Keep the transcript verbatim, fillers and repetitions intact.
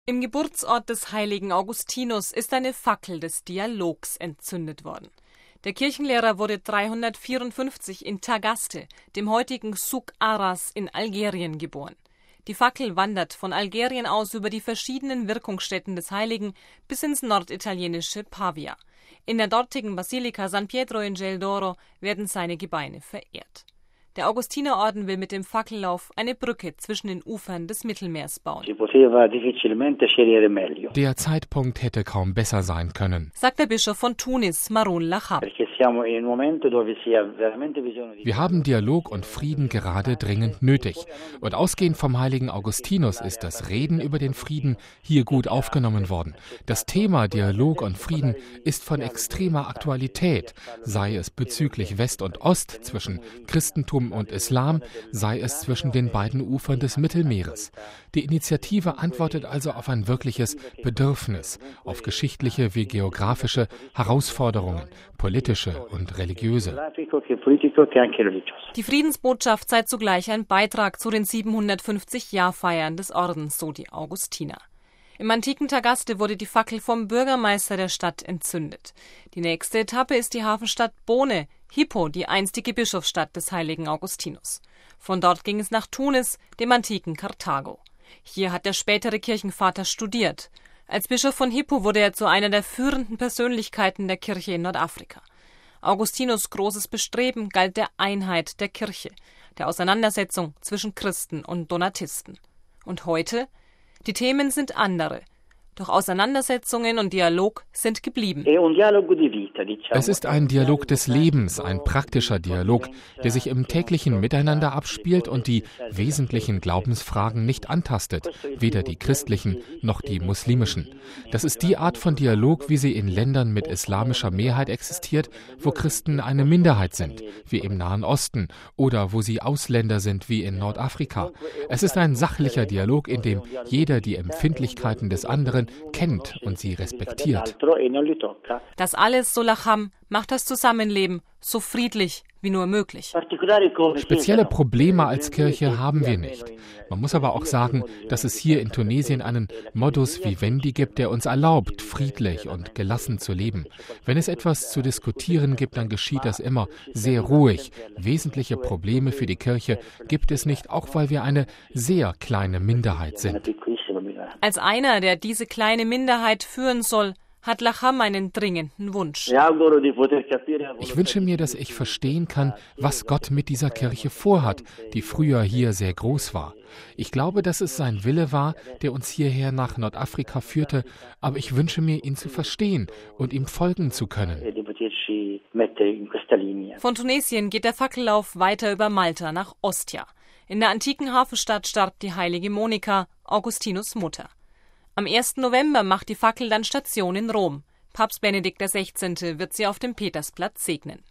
Im Geburtsort des heiligen Augustinus ist eine Fackel des Dialogs entzündet worden. Der Kirchenlehrer wurde dreihundertvierundfünfzig in Tagaste, dem heutigen Souk Ahras in Algerien, geboren. Die Fackel wandert von Algerien aus über die verschiedenen Wirkungsstätten des Heiligen bis ins norditalienische Pavia. In der dortigen Basilika San Pietro in Gel d'Oro werden seine Gebeine verehrt. Der Augustinerorden will mit dem Fackellauf eine Brücke zwischen den Ufern des Mittelmeers bauen. Der Zeitpunkt hätte kaum besser sein können, sagt der Bischof von Tunis, Maroun Lachab. Wir haben Dialog und Frieden gerade dringend nötig. Und ausgehend vom heiligen Augustinus ist das Reden über den Frieden hier gut aufgenommen worden. Das Thema Dialog und Frieden ist von extremer Aktualität, sei es bezüglich West und Ost, zwischen Christentum und Islam, sei es zwischen den beiden Ufern des Mittelmeeres. Die Initiative antwortet also auf ein wirkliches Bedürfnis, auf geschichtliche wie geografische Herausforderungen, politische und religiöse. Die Friedensbotschaft sei zugleich ein Beitrag zu den siebenhundertfünfzig-Jahrfeiern des Ordens, so die Augustiner. Im antiken Tagaste wurde die Fackel vom Bürgermeister der Stadt entzündet. Die nächste Etappe ist die Hafenstadt Bone, Hippo, die einstige Bischofsstadt des heiligen Augustinus. Von dort ging es nach Tunis, dem antiken Karthago. Hier hat der spätere Kirchenvater studiert. Als Bischof von Hippo wurde er zu einer der führenden Persönlichkeiten der Kirche in Nordafrika. Augustinus' großes Bestreben galt der Einheit der Kirche, der Auseinandersetzung zwischen Christen und Donatisten. Und heute? Die Themen sind andere. Doch Auseinandersetzungen und Dialog sind geblieben. Es ist ein Dialog des Lebens, ein praktischer Dialog, der sich im täglichen Miteinander abspielt und die wesentlichen Glaubensfragen nicht antastet, weder die christlichen noch die muslimischen. Das ist die Art von Dialog, wie sie in Ländern mit islamischer Mehrheit existiert, wo Christen eine Minderheit sind, wie im Nahen Osten, oder wo sie Ausländer sind, wie in Nordafrika. Es ist ein sachlicher Dialog, in dem jeder die Empfindlichkeiten des anderen kennt und sie respektiert. Das alles, so Lacham, macht das Zusammenleben so friedlich wie nur möglich. Spezielle Probleme als Kirche haben wir nicht. Man muss aber auch sagen, dass es hier in Tunesien einen Modus vivendi gibt, der uns erlaubt, friedlich und gelassen zu leben. Wenn es etwas zu diskutieren gibt, dann geschieht das immer sehr ruhig. Wesentliche Probleme für die Kirche gibt es nicht, auch weil wir eine sehr kleine Minderheit sind. Als einer, der diese kleine Minderheit führen soll, hat Lacham einen dringenden Wunsch. Ich wünsche mir, dass ich verstehen kann, was Gott mit dieser Kirche vorhat, die früher hier sehr groß war. Ich glaube, dass es sein Wille war, der uns hierher nach Nordafrika führte, aber ich wünsche mir, ihn zu verstehen und ihm folgen zu können. Von Tunesien geht der Fackellauf weiter über Malta nach Ostia. In der antiken Hafenstadt starb die heilige Monika, Augustinus' Mutter. Am ersten November macht die Fackel dann Station in Rom. Papst Benedikt der Sechzehnte wird sie auf dem Petersplatz segnen.